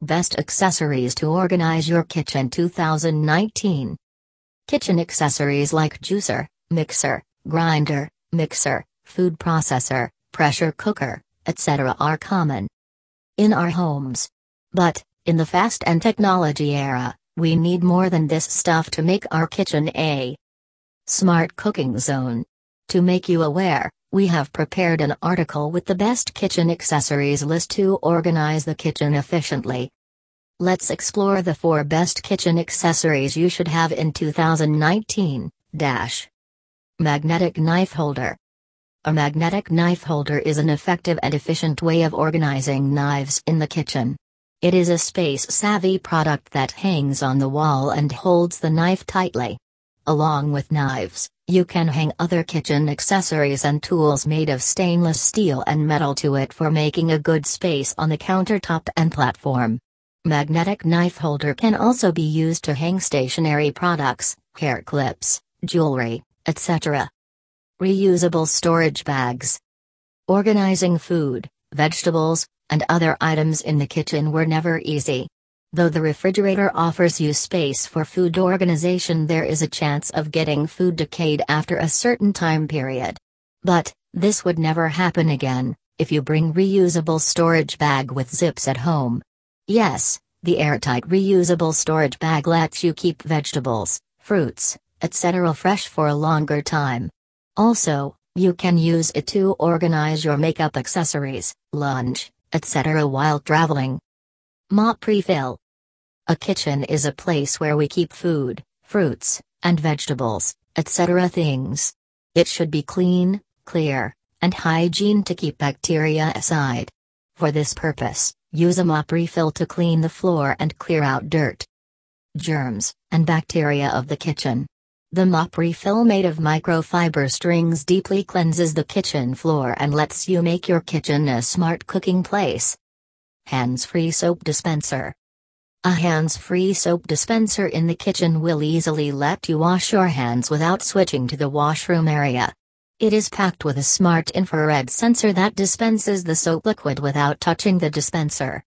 Best accessories to organize your kitchen 2019. Kitchen accessories like juicer, mixer, grinder, mixer, food processor, pressure cooker, etc. are common in our homes. But, in the fast and technology era, we need more than this stuff to make our kitchen a smart cooking zone. To make you aware, we have prepared an article with the best kitchen accessories list to organize the kitchen efficiently. Let's explore the 4 best kitchen accessories you should have in 2019. Magnetic knife holder. A magnetic knife holder is an effective and efficient way of organizing knives in the kitchen. It is a space-savvy product that hangs on the wall and holds the knife tightly. Along with knives, you can hang other kitchen accessories and tools made of stainless steel and metal to it for making a good space on the countertop and platform. Magnetic knife holder can also be used to hang stationery products, hair clips, jewelry, etc. Reusable storage bags. Organizing food, vegetables, and other items in the kitchen were never easy. Though the refrigerator offers you space for food organization, there is a chance of getting food decayed after a certain time period. But, this would never happen again, if you bring reusable storage bag with zips at home. Yes, the airtight reusable storage bag lets you keep vegetables, fruits, etc. fresh for a longer time. Also, you can use it to organize your makeup accessories, lunch, etc. while traveling. Mop refill. A kitchen is a place where we keep food, fruits, and vegetables, etc. things. It should be clean, clear, and hygiene to keep bacteria aside. For this purpose, use a mop refill to clean the floor and clear out dirt, germs, and bacteria of the kitchen. The mop refill made of microfiber strings deeply cleanses the kitchen floor and lets you make your kitchen a smart cooking place. Hands-free soap dispenser. A hands-free soap dispenser in the kitchen will easily let you wash your hands without switching to the washroom area. It is packed with a smart infrared sensor that dispenses the soap liquid without touching the dispenser.